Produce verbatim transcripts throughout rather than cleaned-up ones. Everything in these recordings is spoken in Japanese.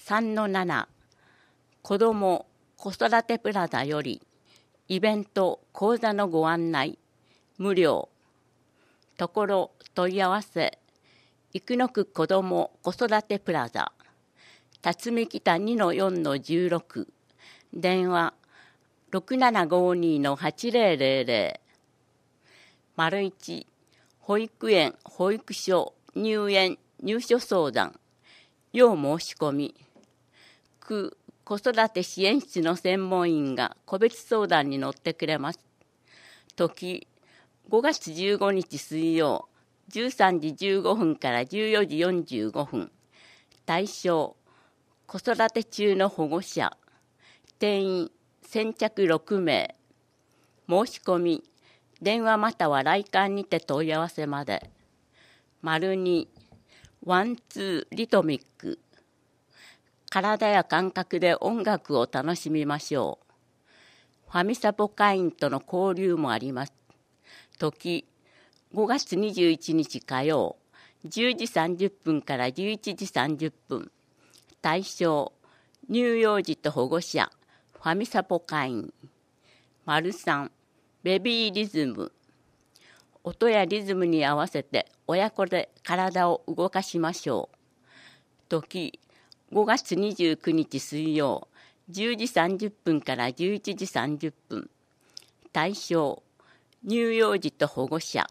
さんのなな 子ども子育てプラザよりイベント講座のご案内無料ところ問い合わせ生野区子ども子育てプラザ辰巳北 にのよんのじゅうろく 電話 ろくななごに のはちぜろぜろぜろ いち保育園保育所入園入所相談要申し込み区子育て支援室の専門員が個別相談に乗ってくれます。時ごがつじゅうごにち水曜じゅうさんじじゅうごふんからじゅうよじよんじゅうごふん対象子育て中の保護者定員先着ろくめい申し込み電話または来館にて問い合わせまで。丸にワンツーリトミック体や感覚で音楽を楽しみましょう。ファミサポ会員との交流もあります。時ごがつにじゅういちにち火曜じゅうじさんじゅっぷんからじゅういちじさんじゅっぷん対象乳幼児と保護者ファミサポ会員。丸さんベビーリズム音やリズムに合わせて親子で体を動かしましょう。時ごがつにじゅうくにち水曜じゅうじさんじゅっぷんからじゅういちじさんじゅっぷん対象乳幼児と保護者。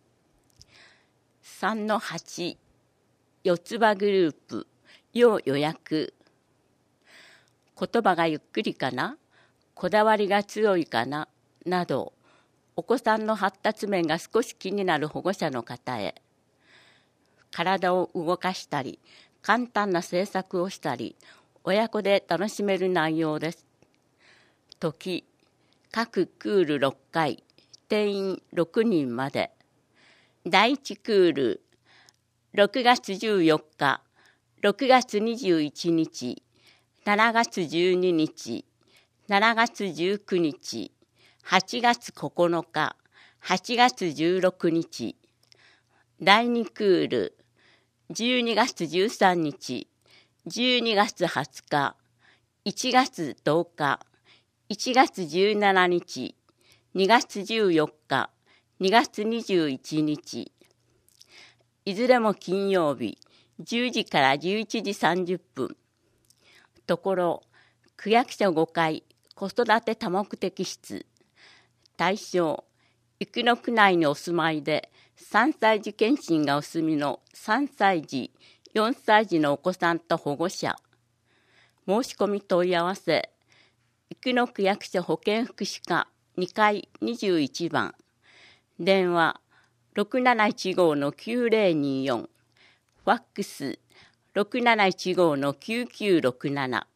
さんのはち四つ葉グループ要予約言葉がゆっくりかなこだわりが強いかななどお子さんの発達面が少し気になる保護者の方へ体を動かしたり簡単な制作をしたり親子で楽しめる内容です。時各クールろっかい定員ろくにんまで。だいいちクールろくがつじゅうよっかろくがつにじゅういちにちしちがつじゅうににちしちがつじゅうくにちはちがつここのかはちがつじゅうろくにち。だいにクールじゅうにがつじゅうさんにちじゅうにがつはつかいちがつとおかいちがつじゅうしちにちにがつじゅうよっかにがつにじゅういちにち。いずれも金曜日じゅうじからじゅういちじさんじゅっぷん。ところ区役所ごかい子育て多目的室。対象生野区内にお住まいでさんさい児検診がお済みのさんさい児よんさい児のお子さんと保護者。申し込み問い合わせ生野区役所保健福祉課にかいにじゅういちばん電話 ろくなないちご のきゅうぜろによんファックス ろくなないちご のきゅうきゅうろくなな